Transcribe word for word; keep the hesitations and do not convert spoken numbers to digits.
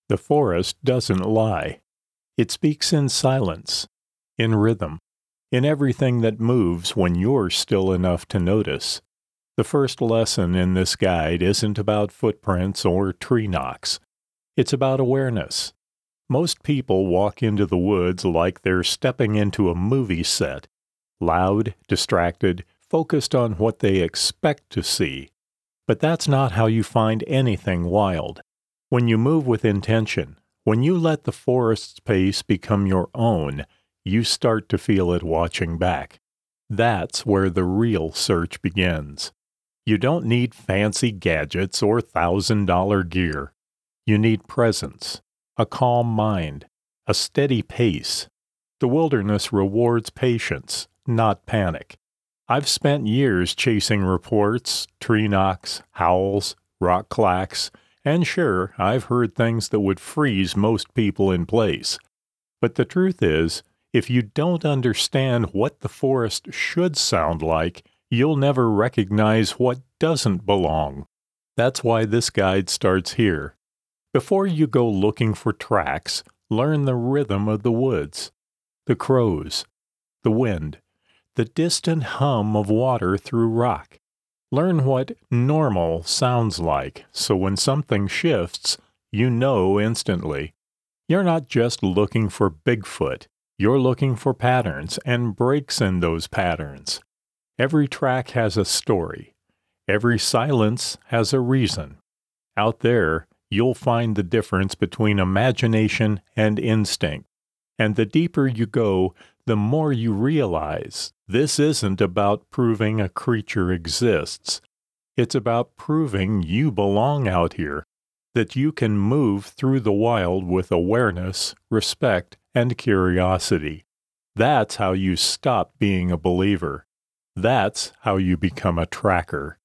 The forest doesn't lie. It speaks in silence, in rhythm, in everything that moves when you're still enough to notice. The first lesson in this guide isn't about footprints or tree knocks. It's about awareness. Most people walk into the woods like they're stepping into a movie set, loud, distracted, focused on what they expect to see. But that's not how you find anything wild. When you move with intention, when you let the forest's pace become your own, you start to feel it watching back. That's where the real search begins. You don't need fancy gadgets or thousand-dollar gear. You need presence, a calm mind, a steady pace. The wilderness rewards patience, not panic. I've spent years chasing reports, tree knocks, howls, rock clacks, and sure, I've heard things that would freeze most people in place. But the truth is, if you don't understand what the forest should sound like, you'll never recognize what doesn't belong. That's why this guide starts here. Before you go looking for tracks, learn the rhythm of the woods, the crows, the wind, the distant hum of water through rock. Learn what normal sounds like, so when something shifts, you know instantly. You're not just looking for Bigfoot. You're looking for patterns and breaks in those patterns. Every track has a story. Every silence has a reason. Out there, you'll find the difference between imagination and instinct. And the deeper you go, the more you realize this isn't about proving a creature exists. It's about proving you belong out here, that you can move through the wild with awareness, respect, and curiosity. That's how you stop being a believer. That's how you become a tracker.